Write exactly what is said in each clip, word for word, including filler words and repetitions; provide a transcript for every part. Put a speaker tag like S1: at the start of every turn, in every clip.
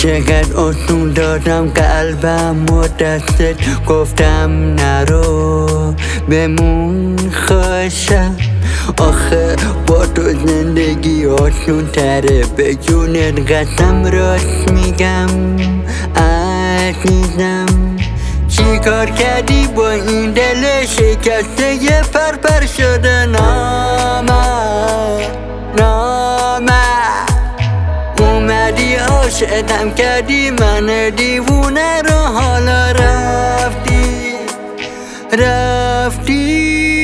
S1: چقدر آسون دادم قلبم و دستت گفتم نرو بمون خوشم. آخه با تو زندگی آسون تره، به جونت قسم راست میگم عزیزم. چی کار کردی با این دل شکسته یه پرپر شده؟ نامه نامه اومدی عاشقم کردی من دیوونه رو، حالا رفتی رفتی.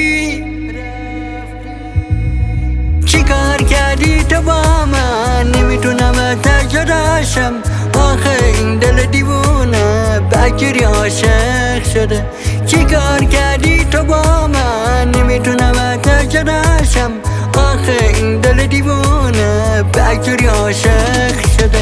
S1: چی کار کردی تو با من؟ نمیتونم ازت جداشم. آخه این دل دیوونه بکری عاشق شده. چی کار کردی تو با من؟ نمیتونم ازت جداشم. آخه این دل دیوونه بکری عاشق شده.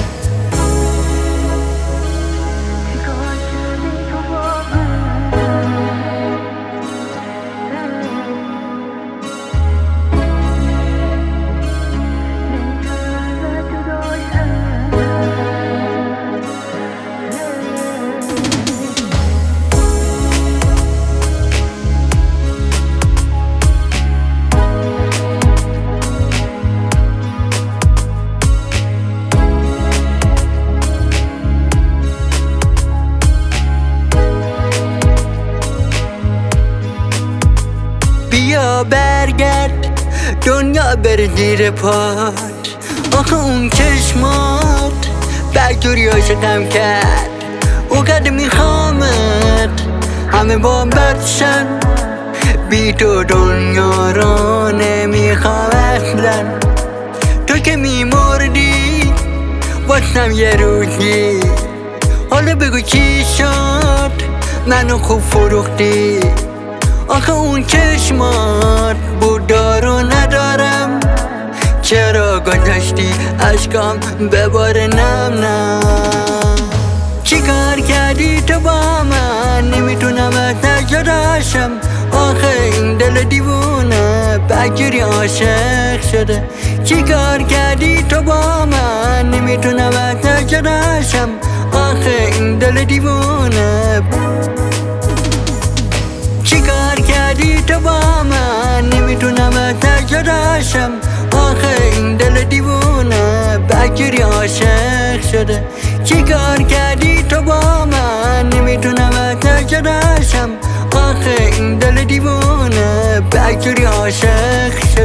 S1: بیا برگرد دنیا بر زیر پات. آخه اون چشمات بگجوری عاشقم کرد. اوقات میخوامت همه با بدشن، بی تو دنیا رو نمیخوام اصلا. تو که میمردی واسم یه روزی، حالا بگو چی شد منو خوب فروختی. آخه اون چشمات بودا رو ندارم، چرا گذاشتی عشقام بباره نم نم. چی کار کردی تو با من؟ نمیتونم ازت جداشم. آخه این دل دیوونه بگیری عاشق شده. چی کار کردی تو با من؟ نمیتونم ازت جداشم. آخه این دل دیوونه چی کار کردی تو با من؟ نمیتونم ازت جداشم. آخه این دل دیوونه بگیری عاشق شده. چی کار کردی تو با من؟ نمیتونم ازت جداشم. آخه این دل دیوونه بگیری عاشق شده.